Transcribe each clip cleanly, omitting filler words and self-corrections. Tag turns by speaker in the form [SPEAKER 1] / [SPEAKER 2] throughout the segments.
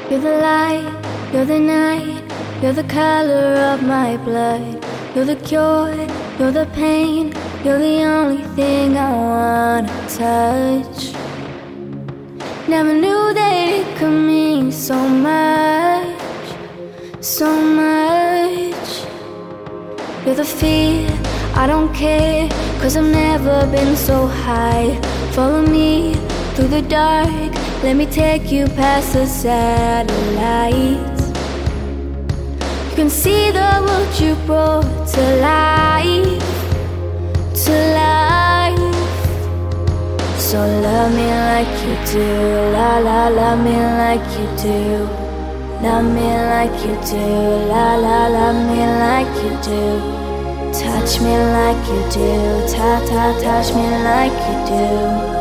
[SPEAKER 1] You're the light, you're the night, you're the color of my blood. You're the cure, you're the pain, you're the only thing I wanna touch. Never knew that it could mean so much, so much. You're the fear, I don't care, 'cause I've never been so high. Follow me through the dark, let me take you past the satellites. You can see the world you brought to life, to life. So love me like you do, la la, love me like you do. Love me like you do, la la, love me like you do. Touch me like you do, touch me like you do.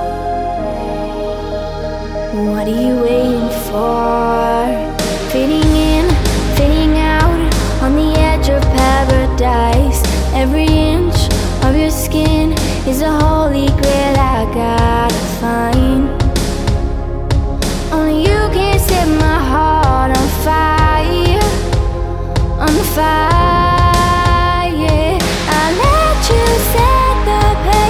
[SPEAKER 1] What are you waiting for? Fitting in, fitting out, on the edge of paradise. Every inch of your skin is a holy grail I gotta find. Only you can set my heart on fire, on fire. I let you set the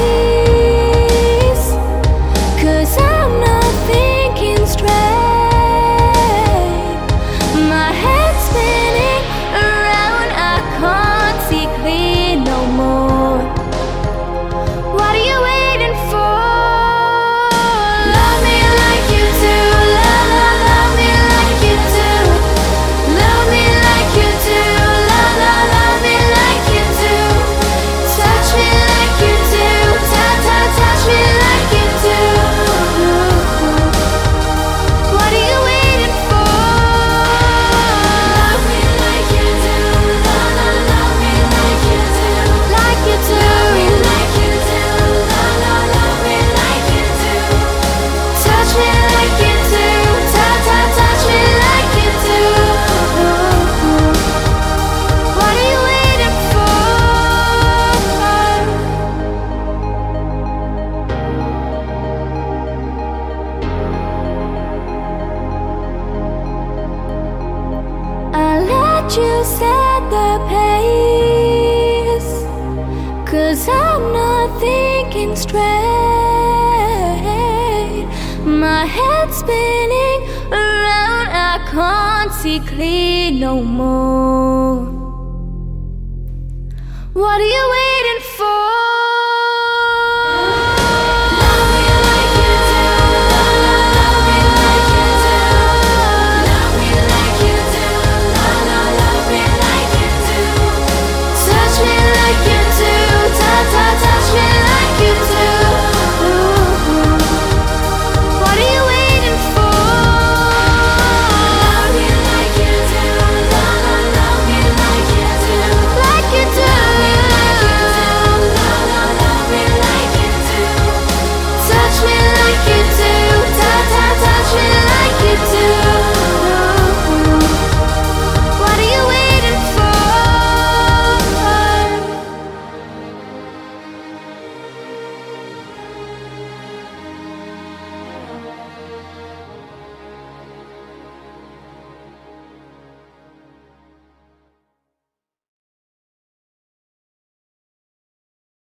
[SPEAKER 1] pace, 'cause I'm not thinking straight. My head's spinning around, I can't see clear no more. What are you waiting for? Love me like you do, love, love, love me like you do. Love me like you do, love, love, love me like you do. Touch me like you do, touch me like you do. What are you waiting for? Love me like you do, love, love, love me like you do. Like you do. Love me like you do, love, love, love me like you do. Touch me like you do, touch me like you do. What are you waiting for? I let you set the pace, 'cause I'm not thinking straight. My head's spinning around, I can't see clear no more. What are you waiting